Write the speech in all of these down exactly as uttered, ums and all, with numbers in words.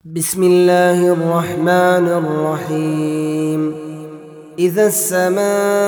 بسم الله الرحمن الرحيم. إذا السماء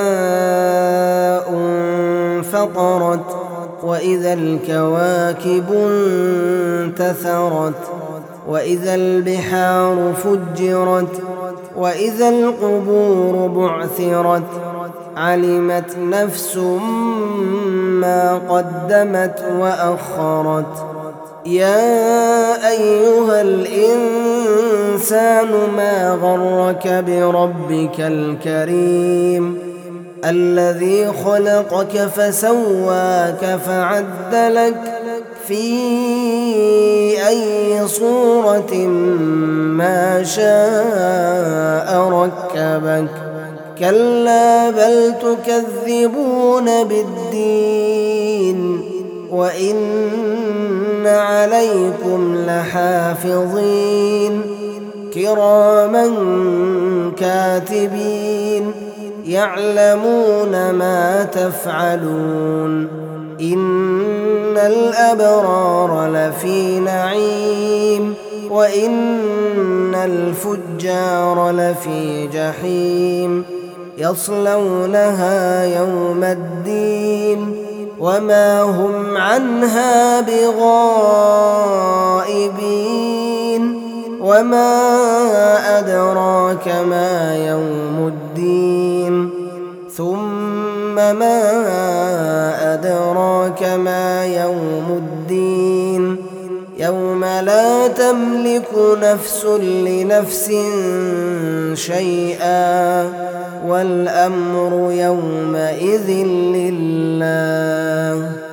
انفطرت وإذا الكواكب انتثرت وإذا البحار فجرت وإذا القبور بعثرت علمت نفس ما قدمت وأخرت. يا أيها الإنسان ما غرك بربك الكريم الذي خلقك فسواك فعدلك في أي صورة ما شاء ركبك. كلا بل تكذبون بالدين وإن عليكم لحافظين كراما كاتبين يعلمون ما تفعلون. إن الأبرار لفي نعيم وإن الفجار لفي جحيم يصلونها يوم الدين وما هم عنها بغائبين. وما أدراك ما يوم الدين ثم ما أدراك ما يوم الدين يوم لا تملك نفس لنفس شيئا والأمر يومئذ لله.